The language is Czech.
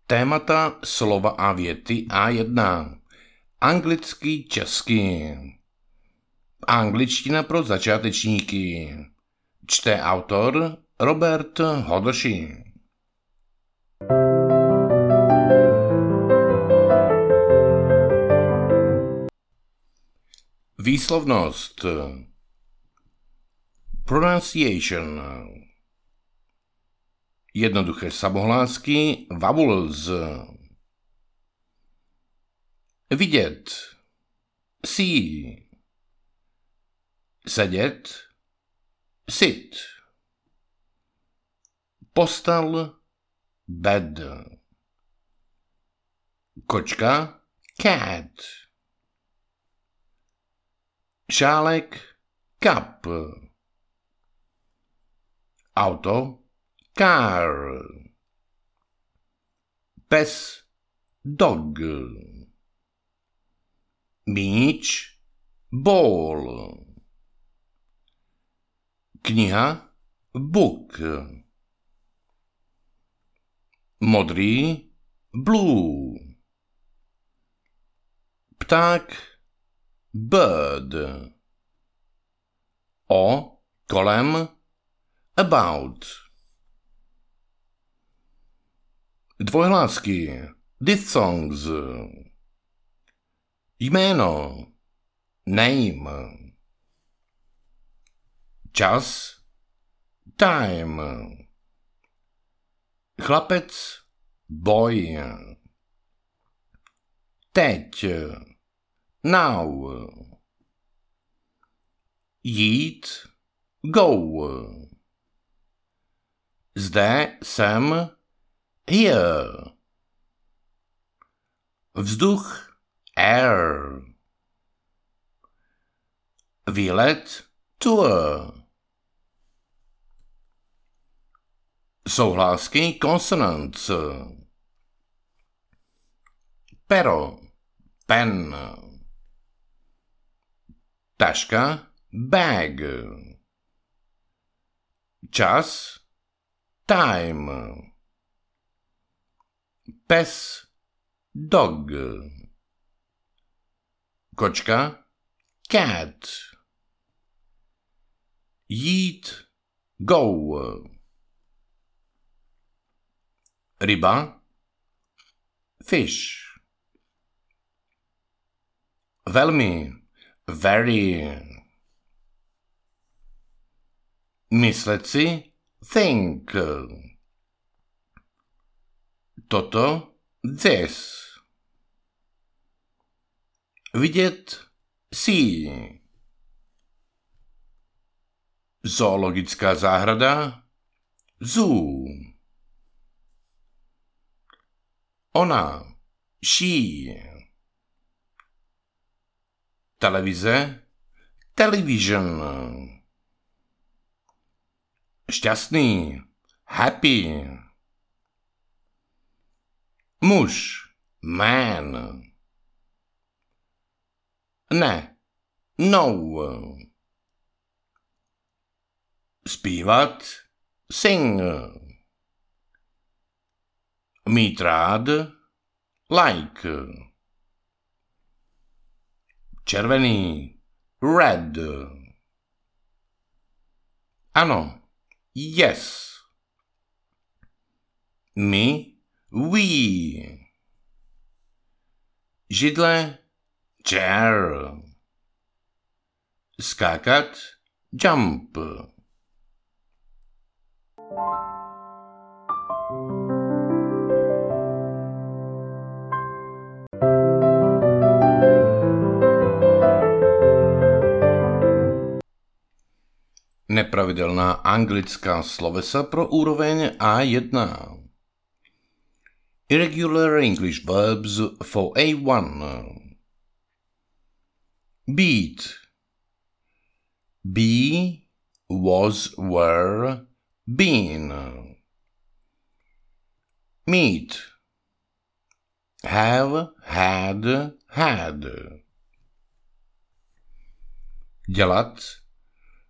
Témata, slova a věty A1. Anglicky, česky. Angličtina pro začátečníky. Čte autor Robert Hodoši. Výslovnost. Pronunciation. Jednoduché samohlásky, vowels. Vidět. See. Sedět. Sit. Postel. Bed. Kočka. Cat. Šálek. Cup. Auto. Car. Pes. Dog. Míč. Ball. Kniha. Book. Modrý. Blue. Pták. Bird. O. Kolem. About. Dvojhlásky. Diphthongs. Jméno. Name. Čas. Time. Chlapec. Boy. Teď. Now. Jít. Go. Zde jsem. Here. Vzduch. Air. Výlet. Tour. Souhlásky. Consonants. Pero. Pen. Taška. Bag. Čas. Time. Pes. Dog. Kočka. Cat. Jít. Go. Ryba. Fish. Velmi. Very. Myslet si. Think. Toto. This. Vidět. See. Zoologická zahrada. Zoo. Ona. She. Televize. Television. Šťastný. Happy. Muž. Man. Ne. No. Zpívat. Sing. Mít rád. Like. Červený. Red. Ano. Yes. My. We. Židle. Chair. Skákat. Jump. Nepravidelná anglická slovesa pro úroveň A1. Irregular English verbs for A1. Beat. Be, was, were, been. Meet. Have, had, had. Dělat.